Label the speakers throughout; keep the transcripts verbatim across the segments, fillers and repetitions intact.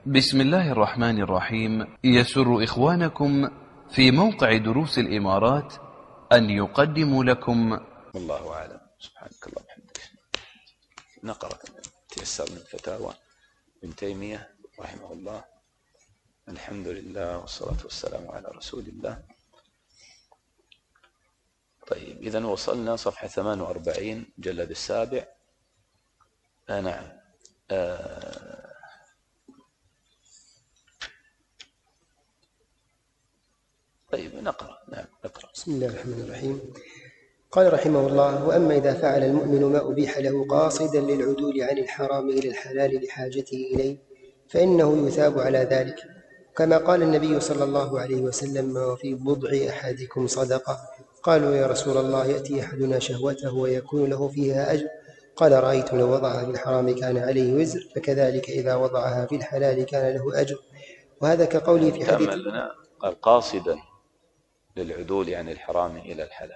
Speaker 1: بسم الله الرحمن الرحيم. يسر إخوانكم في موقع دروس الإمارات أن يقدموا لكم.
Speaker 2: والله أعلم. سبحانك اللهم وبحمدك. نقرأ تيسر من فتاوى ابن تيمية رحمه الله. الحمد لله والصلاة والسلام على رسول الله. طيب، إذن وصلنا صفحة ثمانية وأربعين مجلد السابع. آه نعم. آه طيب نقرأ. نعم نقرأ.
Speaker 3: بسم الله الرحمن الرحيم. قال رحمه الله: وأما إذا فعل المؤمن ما أبيح له قاصدا للعدول عن الحرام إلى الحلال لحاجته إليه فإنه يثاب على ذلك، كما قال النبي صلى الله عليه وسلم: وفي بضع أحدكم صدقة. قالوا: يا رسول الله، يأتي أحدنا شهوته ويكون له فيها أجر. قال: رأيت لو وضعها في الحرام كان عليه وزر، فكذلك إذا وضعها في الحلال كان له أجر. وهذا كقوله في حديث
Speaker 2: لنا قال: قاصدا للعدول عن الحرام إلى الحلال،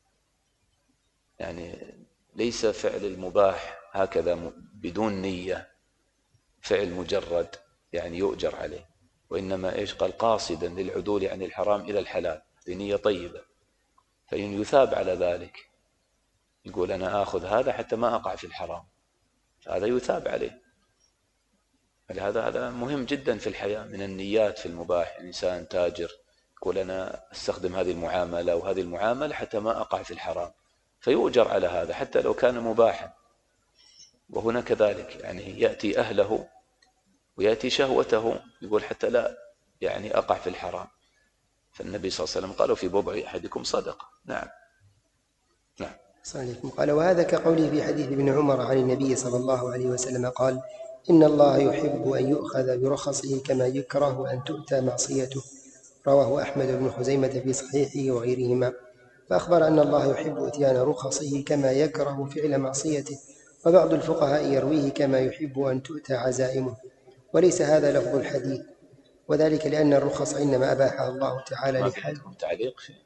Speaker 2: يعني ليس فعل المباح هكذا بدون نية، فعل مجرد يعني يؤجر عليه، وإنما إيش؟ قال: قاصدا للعدول عن الحرام إلى الحلال بنية طيبة، فإن يثاب على ذلك. يقول أنا آخذ هذا حتى ما أقع في الحرام، هذا يثاب عليه. هذا هذا مهم جدا في الحياة، من النيات في المباح. إنسان تاجر يقول أنا أستخدم هذه المعاملة وهذه المعاملة حتى ما أقع في الحرام، فيؤجر على هذا حتى لو كان مباحا. وهنا كذلك، يعني يأتي أهله ويأتي شهوته، يقول حتى لا يعني أقع في الحرام. فالنبي صلى الله عليه وسلم قالوا: في بضع أحدكم صدقة. نعم نعم.
Speaker 3: صحيح. قال: وهذا كقوله في حديث ابن عمر عن النبي صلى الله عليه وسلم قال: إن الله يحب أن يؤخذ برخصه كما يكره أن تؤتى معصيته. رواه أحمد بن خزيمة في صحيحه وغيرهما. فأخبر أن الله يحب إتيان رخصه كما يكره فعل معصيته. وبعض الفقهاء يرويه كما يحب أن تؤتى عزائمه، وليس هذا لفظ الحديث، وذلك لأن الرخص إنما أباحها الله تعالى لحاجة.
Speaker 2: تعليق في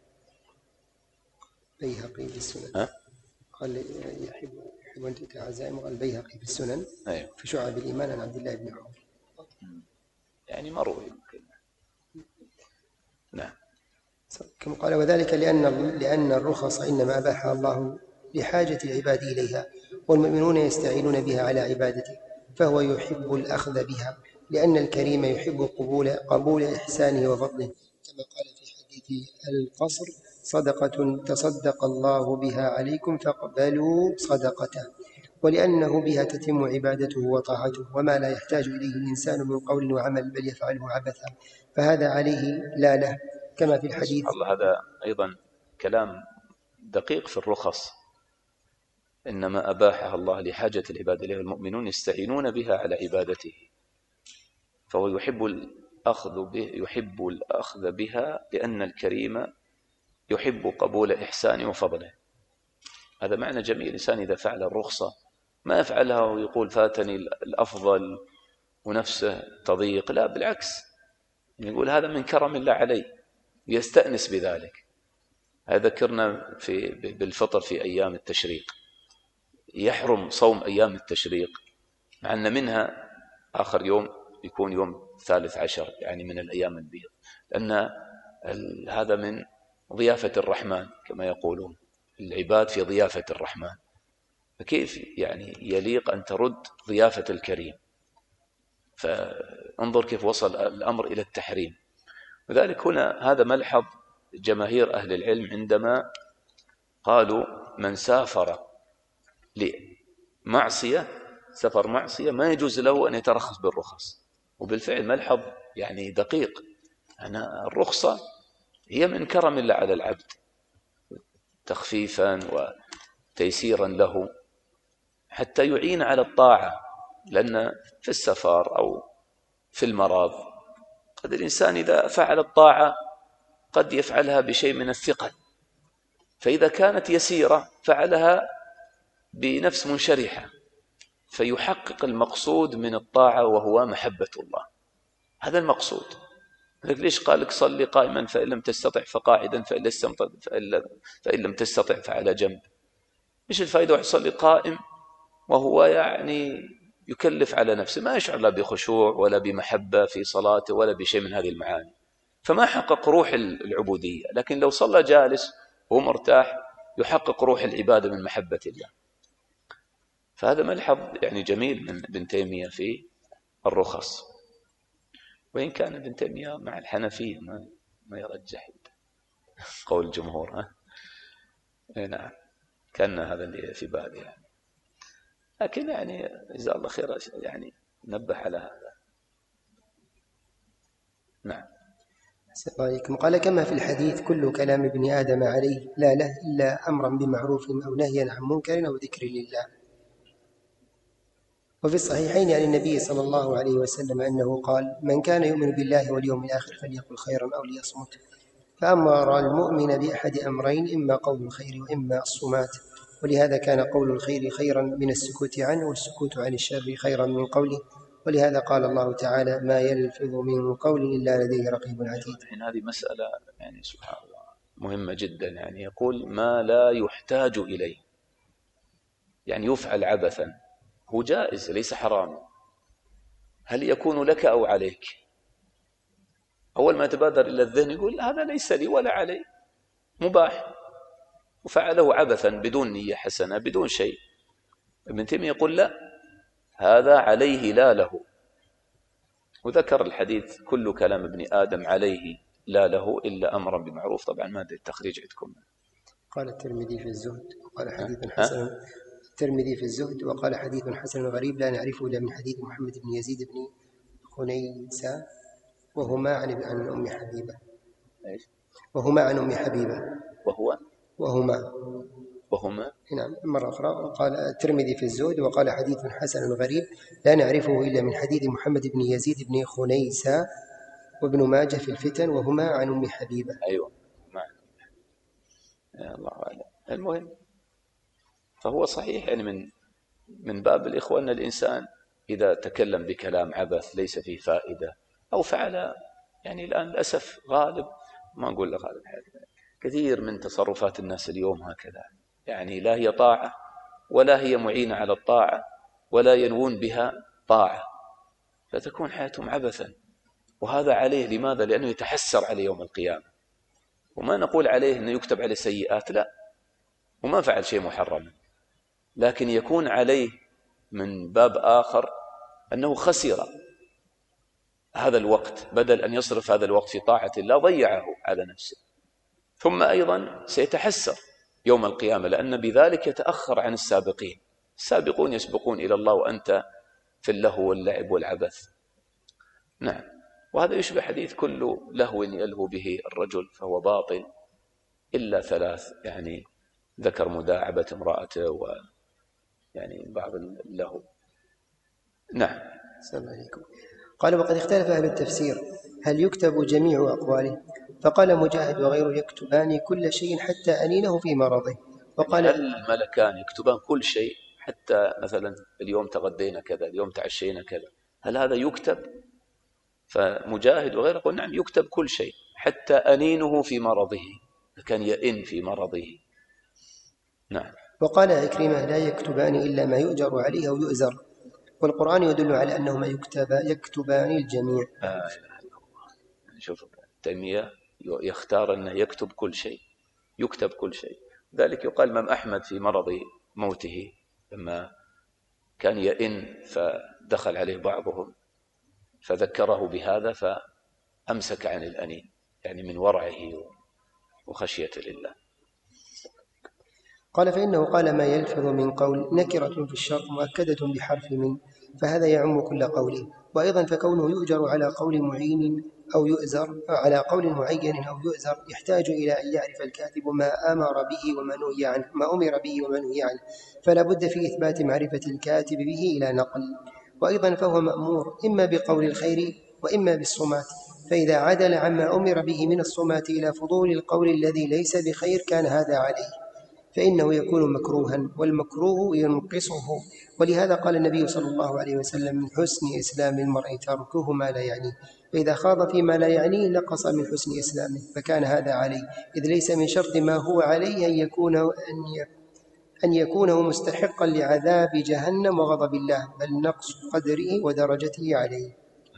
Speaker 3: بيهقي في السنن. قال يحب يحب أن تؤتى عزائمه. قال البيهقي في السنن. أيوه. في شعب الإيمان عن عبد الله بن عمر.
Speaker 2: يعني مروي. نعم.
Speaker 3: كما قال: وذلك لأن لأن الرخص إنما أباحها الله لحاجة العباد إليها، والمؤمنون يستعينون بها على عبادته، فهو يحب الأخذ بها، لأن الكريم يحب قبول قبول إحسانه وفضله، كما قال في حديث القصر: صدقة تصدق الله بها عليكم فاقبلوا صدقته. ولأنه بها تتم عبادته وطاعته، وما لا يحتاج إليه الإنسان من قول وعمل بل يفعله عبثا، فهذا عليه لا له، كما في الحديث.
Speaker 2: الله، هذا أيضا كلام دقيق في الرخص. إنما أباحها الله لحاجة العباد إليه، المؤمنون يستعينون بها على عبادته، فهو يحب الأخذ به يحب الأخذ بها لأن الكريم يحب قبول إحسانه وفضله. هذا معنى جميل. الإنسان إذا فعل الرخصة ما يفعلها ويقول فاتني الأفضل ونفسه تضيق، لا بالعكس، يقول هذا من كرم الله علي، يستأنس بذلك. هذا ذكرنا في بالفطر في أيام التشريق، يحرم صوم أيام التشريق، مع أن منها آخر يوم يكون يوم ثالث عشر، يعني من الأيام البيض، لأن هذا من ضيافة الرحمن كما يقولون، العباد في ضيافة الرحمن، فكيف يعني يليق أن ترد ضيافة الكريم؟ فانظر كيف وصل الأمر إلى التحريم. وذلك هنا هذا ملحظ جماهير أهل العلم عندما قالوا من سافر لمعصية سفر معصية ما يجوز له أن يترخص بالرخص. وبالفعل ملحظ يعني دقيق، أنا الرخصة هي من كرم الله على العبد، تخفيفا وتيسيرا له حتى يعين على الطاعة، لأن في السفر أو في المرض قد الإنسان إذا فعل الطاعة قد يفعلها بشيء من الثقل، فإذا كانت يسيرة فعلها بنفس منشرحة، فيحقق المقصود من الطاعة وهو محبة الله. هذا المقصود. ليش قال لك صلي قائما فإن لم تستطع فقاعدا فإن لم تستطع فعلى جنب؟ إيش الفائدة واحد يصلي قائم وهو يعني يكلف على نفسه، ما يشعر لا بخشوع ولا بمحبة في صلاته ولا بشيء من هذه المعاني، فما حقق روح العبودية. لكن لو صلى جالس وهو مرتاح يحقق روح العبادة من محبة الله. فهذا ملحظ يعني جميل من ابن تيمية في الرخص، وإن كان ابن تيمية مع الحنفية ما ما يرجح قول الجمهور. ها نعم، كان هذا اللي في بالي يعني. لكن يعني جزاه الله خير يعني نبه على هذا. نعم.
Speaker 3: السلام عليكم. قال كما في الحديث كل كلام ابن آدم عليه لا له إلا أمرا بمعروف أو نهيا عن منكر أو ذكر لله. وفي الصحيحين عن النبي صلى الله عليه وسلم أنه قال من كان يؤمن بالله واليوم الآخر فليقل خيرا أو ليصمت. فأمر المؤمن بأحد أمرين، إما قول الخير وإما الصمات، ولهذا كان قول الخير خيرا من السكوت عنه، والسكوت عن الشر خيرا من قوله. ولهذا قال الله تعالى ما يلفظ من قول إلا لديه رقيب عتيد.
Speaker 2: الحين هذه مسألة يعني سبحان الله مهمة جدا. يعني يقول ما لا يحتاج إليه، يعني يفعل عبثا، هو جائز ليس حرام، هل يكون لك أو عليك؟ أول ما تبادر إلى الذهن يقول هذا ليس لي ولا علي، مباح، وفعله عبثا بدون نية حسنة بدون شيء. ابن تيمية يقول لا، هذا عليه لا له. وذكر الحديث كل كلام ابن آدم عليه لا له إلا أمرا بمعروف. طبعا ما أدري التخريج عندكم.
Speaker 3: قال الترمذي في الزهد وقال حديث حسن. الترمذي في الزهد وقال حديث حسن غريب لا نعرفه إلا من حديث محمد بن يزيد بن خنيسة وهما عن عن أم حبيبة. وهما عن أم حبيبة.
Speaker 2: وهو
Speaker 3: وهما
Speaker 2: وهما
Speaker 3: نعم. مرة أخرى قال الترمذي في الزهد وقال حديث حسن غريب لا نعرفه إلا من حديث محمد بن يزيد بن خنيسة وابن ماجه في الفتن وهما عن أم حبيبة.
Speaker 2: أيوة معنا. يا الله أعلم. المهم فهو صحيح يعني من من باب الإخوة أن الإنسان إذا تكلم بكلام عبث ليس فيه فائدة أو فعل، يعني الآن للأسف غالب، ما أقول لك غالب، كثير من تصرفات الناس اليوم هكذا، يعني لا هي طاعة ولا هي معينة على الطاعة ولا ينوون بها طاعة، فتكون حياتهم عبثا. وهذا عليه لماذا؟ لأنه يتحسر عليه يوم القيامة. وما نقول عليه أنه يكتب عليه سيئات، لا، وما فعل شيء محرم، لكن يكون عليه من باب آخر أنه خسر هذا الوقت، بدل أن يصرف هذا الوقت في طاعة الله ضيعه على نفسه. ثم أيضا سيتحسر يوم القيامة لأن بذلك يتأخر عن السابقين. السابقون يسبقون إلى الله وأنت في اللهو واللعب والعبث. نعم. وهذا يشبه حديث كل لهو يلهو به الرجل فهو باطل إلا ثلاث، يعني ذكر مداعبة امرأته ويعني بعض اللهو. نعم.
Speaker 3: السلام عليكم. قال وقد اختلف أهل التفسير هل يكتب جميع أقواله؟ فقال مجاهد وغيره يكتبان كل شيء حتى أنينه في مرضه. وقال
Speaker 2: هل الملكان يكتبان كل شيء حتى مثلا اليوم تغدينا كذا اليوم تعشينا كذا، هل هذا يكتب؟ فمجاهد وغيره يقول نعم يكتب كل شيء حتى أنينه في مرضه، كان يئن في مرضه. نعم.
Speaker 3: وقال عكرمة لا يكتبان إلا ما يؤجر عليه أو يؤزر، والقرآن يدل على أنهما يكتب يكتبان الجميع.
Speaker 2: آه شوف تيمية يختار أنه يكتب كل شيء، يكتب كل شيء. ذلك يقال الإمام أحمد في مرض موته لما كان يئن فدخل عليه بعضهم فذكره بهذا فأمسك عن الأنين، يعني من ورعه وخشية لله.
Speaker 3: قال فإنه قال ما يلفظ من قول نكرة في الشرط مؤكدة بحرف من، فهذا يعم كل قوله. وأيضا فكونه يؤجر على قول معين أو يؤزر على قول معين أو يؤزر يحتاج إلى أن يعرف الكاتب ما أمر به وما نهي عنه ما أمر به وما نهي عنه، فلا بد في إثبات معرفة الكاتب به إلى نقل. وأيضا فهو مأمور إما بقول الخير وإما بالصمات، فإذا عدل عما أمر به من الصمات إلى فضول القول الذي ليس بخير كان هذا عليه، فإنه يكون مكروها والمكروه ينقصه. ولهذا قال النبي صلى الله عليه وسلم من حسن إسلام المرء تركه ما لا يعنيه، فإذا خاض فيما لا يعنيه نقص من حسن إسلامه، فكان هذا عليه، إذ ليس من شرط ما هو عليه أن يكون أن يكونه مستحقا لعذاب جهنم وغضب الله، بل نقص قدره ودرجته عليه.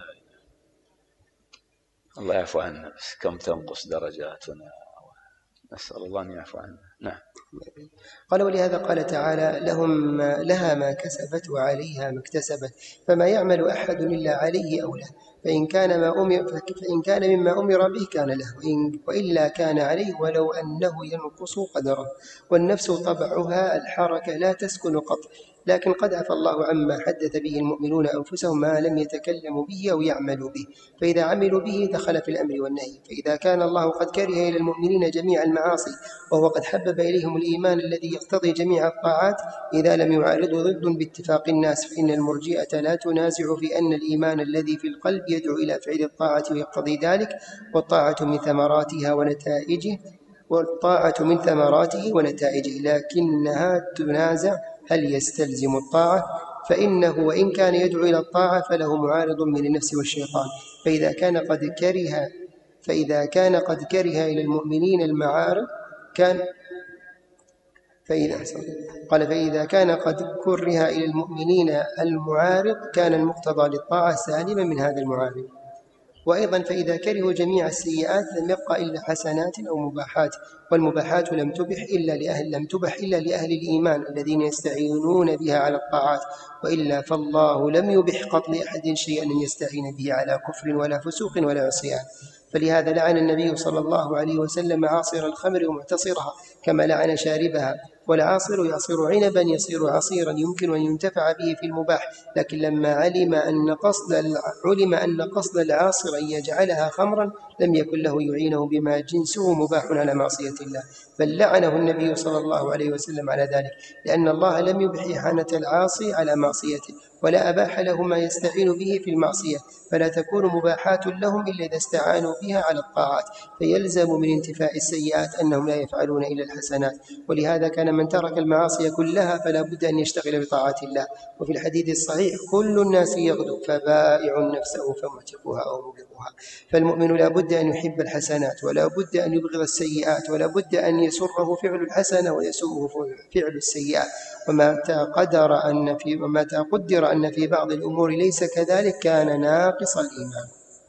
Speaker 2: الله يعفو عنا، بس كم تنقص درجاتنا، نسأل الله أن يعفو عنا. نعم.
Speaker 3: قال ولهذا قال تعالى لهم لها ما كسبت وعليها ما اكتسبت فما يعمل أحد إلا عليه أو له، فإن كان, ما أمر فإن كان مما أمر به كان له، وإن وإلا كان عليه ولو أنه ينقص قدره. والنفس طبعها الحركة لا تسكن قط، لكن قد عفى الله عما حدث به المؤمنون أنفسهم ما لم يتكلموا به أو يعملوا به، فإذا عملوا به دخل في الأمر والنهي. فإذا كان الله قد كره إلى المؤمنين جميع المعاصي وهو قد حبب إليهم الإيمان الذي يقتضي جميع الطاعات إذا لم يعارضوا ضد باتفاق الناس، فإن المرجئة لا تنازع في أن الإيمان الذي في القلب يدعو إلى فعل الطاعة ويقتضي ذلك، والطاعة من ثمراتها ونتائجه والطاعة من ثمراته ونتائجه، لكنها تنازع هل يستلزم الطاعة، فإنه وإن كان يدعو إلى الطاعة فله معارض من النفس والشيطان. فإذا كان قد كره فإذا كان قد كره إلى المؤمنين المعارض كان فإذا قال فإذا كان قد كره إلى المؤمنين المعارض كان المقتضى للطاعة سالما من هذا المعارض. وأيضا فإذا كرهوا جميع السيئات لم يبقى إلا حسنات أو مباحات، والمباحات لم تبح إلا لأهل لم تبح إلا لأهل الإيمان الذين يستعينون بها على الطاعات، وإلا فالله لم يبح قط لأحد شيئا يستعين به على كفر ولا فسوق ولا عصيان. فلهذا لعن النبي صلى الله عليه وسلم عاصر الخمر ومعتصرها كما لعن شاربها. والعاصر يعصر عنبا يصير عصيرا يمكن أن ينتفع به في المباح، لكن لما علم أن قصد علم أن قصد العاصر أن يجعلها خمرا لم يكن له يعينه بما جنسه مباح على معصية الله، بل لعنه النبي صلى الله عليه وسلم على ذلك، لأن الله لم يبح إحانة العاصي على معصيته ولا أباح له ما يستعين به في المعصية، فلا تكون مباحات لهم إلا إذا استعانوا بها على الطاعات، فيلزم من انتفاء السيئات أنهم لا يفعلون إلا الحسنات. ولهذا كان من ترك المعاصي كلها فلا بد أن يشتغل بطاعة الله. وفي الحديث الصحيح كل الناس يغدو فبائع نفسه فمعتقها أو مبغضها. فالمؤمن لا بد أن يحب الحسنات ولا بد أن يبغض السيئات، ولا بد أن يسره فعل الحسنة ويسوءه فعل السيئات. ومتى قدر أن في ومتى قدر أن في بعض الأمور ليس كذلك كان ناقص الإيمان.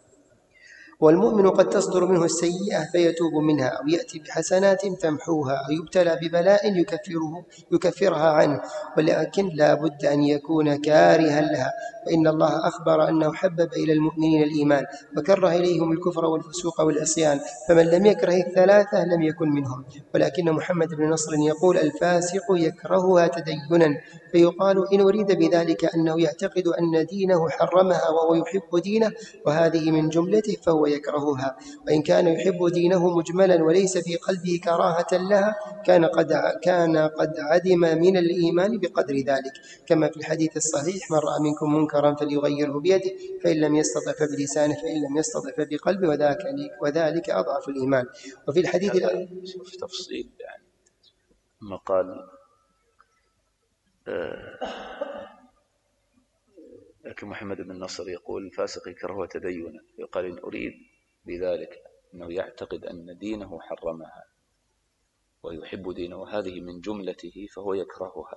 Speaker 3: والمؤمن قد تصدر منه السيئة فيتوب منها، أو يأتي بحسنات تمحوها، أو يبتلى ببلاء يكفره يكفرها عنه، ولكن لا بد أن يكون كارها لها. فإن الله أخبر أنه حبب إلى المؤمنين الإيمان وكره إليهم الكفر والفسوق والعصيان، فمن لم يكره الثلاثة لم يكن منهم. ولكن محمد بن نصر يقول الفاسق يكرهها تدينا، فيقال إن أريد بذلك أنه يعتقد أن دينه حرمها وهو يحب دينه وهذه من جملته فهو يكرهها. وإن كان يحب دينه مجملا وليس في قلبه كراهة لها كان قد كان قد عدم من الإيمان بقدر ذلك، كما في الحديث الصحيح من رأى منكم منكرا فليغيره بيده فإن لم يستطع فبلسانه فإن لم يستطع فبقلبه وذاك وذلك أضعف الإيمان. وفي الحديث
Speaker 2: في تفصيل يعني ما قال لكن محمد بن نصر يقول الفاسق يكره تدينا، يقال إن أريد بذلك أنه يعتقد أن دينه حرمها ويحب دينه وهذه من جملته فهو يكرهها.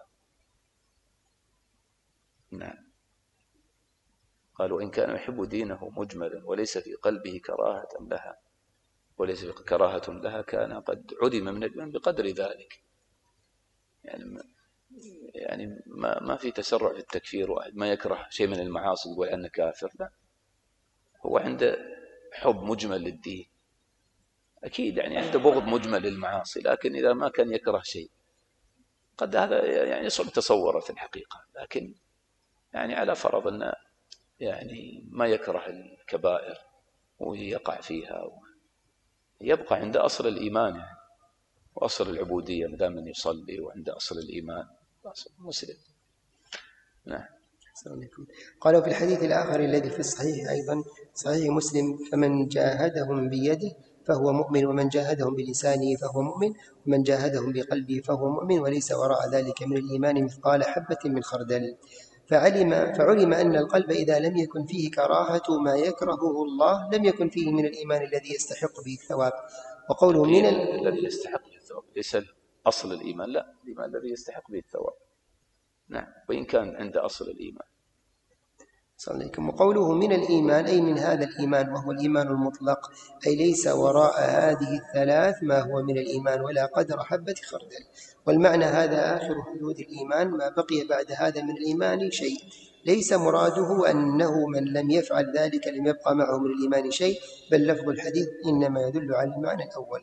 Speaker 2: نعم. قالوا إن كان يحب دينه مجملا وليس في قلبه كراهة لها وليس في كراهة لها كان قد عدم من الإيمان بقدر ذلك. يعني يعني ما ما في تسرع في التكفير، واحد ما يكره شيء من المعاصي يقول أنه كافر، لا، هو عنده حب مجمل للدين أكيد، يعني عنده بغض مجمل للمعاصي، لكن إذا ما كان يكره شيء قد هذا يعني صعب تصوره في الحقيقة، لكن يعني على فرض أنه يعني ما يكره الكبائر ويقع فيها يبقى عنده أصل الإيمان يعني وأصل العبودية ما دام يصلي وعنده أصل الإيمان مسلم. نعم.
Speaker 3: قالوا في الحديث الآخر الذي في الصحيح أيضا صحيح مسلم فمن جاهدهم بيده فهو مؤمن ومن جاهدهم بلسانه فهو مؤمن ومن جاهدهم بقلبه فهو مؤمن وليس وراء ذلك من الإيمان مثقال حبة من خردل. فعلم, فعلم أن القلب إذا لم يكن فيه كراهة ما يكرهه الله لم يكن فيه من الإيمان الذي يستحق به الثواب. وقوله من
Speaker 2: الذي يستحق الثواب ليس أصل الإيمان، لا، الإيمان الذي يستحق به الثواب. نعم، وإن كان عند أصل الإيمان.
Speaker 3: صلى الله عليه وسلم. وقوله من الإيمان أي من هذا الإيمان، وهو الإيمان المطلق، أي ليس وراء هذه الثلاث ما هو من الإيمان ولا قدر حبة خردل. والمعنى هذا آخر حدود الإيمان، ما بقي بعد هذا من الإيمان شيء. ليس مراده أنه من لم يفعل ذلك لم يبقى معه من الإيمان شيء، بل لفظ الحديث إنما يدل على المعنى الأول.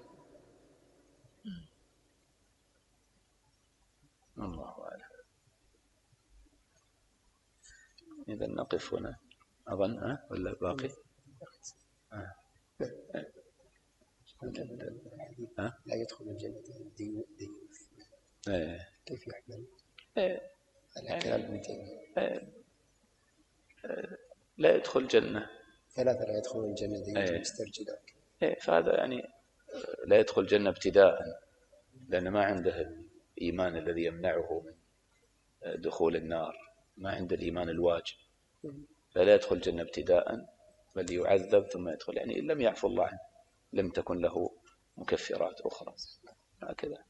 Speaker 2: الله أعلم. إذا نقف هنا أظن، ها ولا باقي؟ آه.
Speaker 3: ها؟ لا يدخل الجنة ديوث.
Speaker 2: إيه.
Speaker 3: كيف يحمل؟
Speaker 2: إيه.
Speaker 3: على كلام ابن تيمية.
Speaker 2: إيه. لا يدخل الجنة.
Speaker 3: ثلاثة لا يدخلون الجنة ديوث
Speaker 2: إيه.
Speaker 3: مسترجلات.
Speaker 2: إيه، فهذا يعني لا يدخل الجنة ابتداء، لأن ما عنده الإيمان الذي يمنعه من دخول النار، ما عنده الإيمان الواجب، فلا يدخل الجنة ابتداء، بل يعذب ثم يدخل. يعني إن لم يعفو الله عنه لم تكن له مكفرات أخرى، هكذا.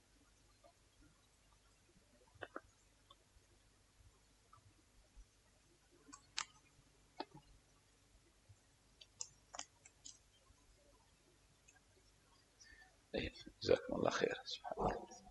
Speaker 2: جزاكم الله خير. سبحان الله.